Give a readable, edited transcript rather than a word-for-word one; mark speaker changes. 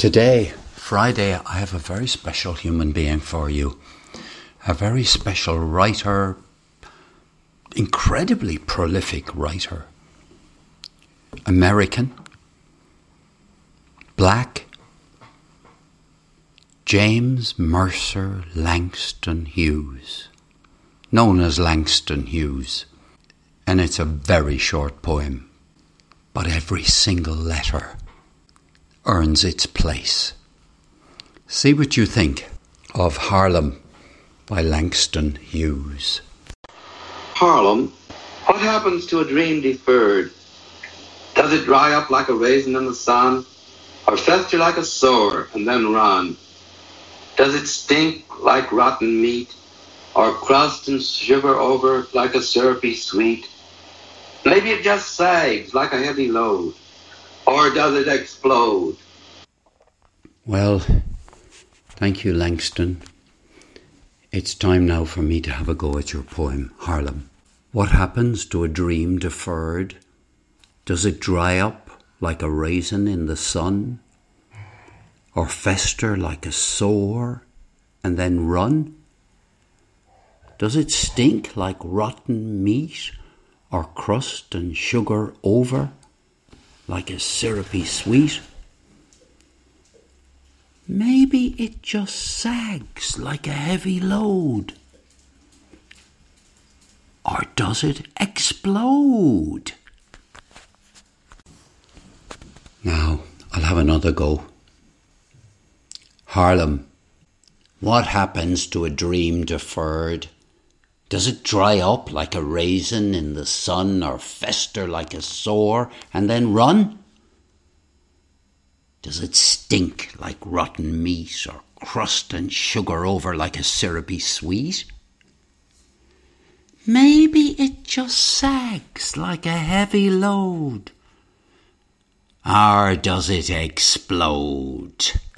Speaker 1: Today, Friday, I have a very special human being for you. A very special writer, incredibly prolific writer. American, black, James Mercer Langston Hughes, known as Langston Hughes. And it's a very short poem, but every single letter earns its place. See what you think of Harlem by Langston Hughes.
Speaker 2: Harlem, what happens to a dream deferred? Does it dry up like a raisin in the sun, or fester like a sore and then run? Does it stink like rotten meat, or crust and sugar over like a syrupy sweet? Maybe it just sags like a heavy load, or does it explode?
Speaker 1: Well, thank you, Langston. It's time now for me to have a go at your poem, Harlem. What happens to a dream deferred? Does it dry up like a raisin in the sun, or fester like a sore and then run? Does it stink like rotten meat, or crust and sugar over like a syrupy sweet? Maybe it just sags like a heavy load. Or does it explode? Now, I'll have another go. Harlem, what happens to a dream deferred? Does it dry up like a raisin in the sun, or fester like a sore and then run? Does it stink like rotten meat, or crust and sugar over like a syrupy sweet? Maybe it just sags like a heavy load. Or does it explode?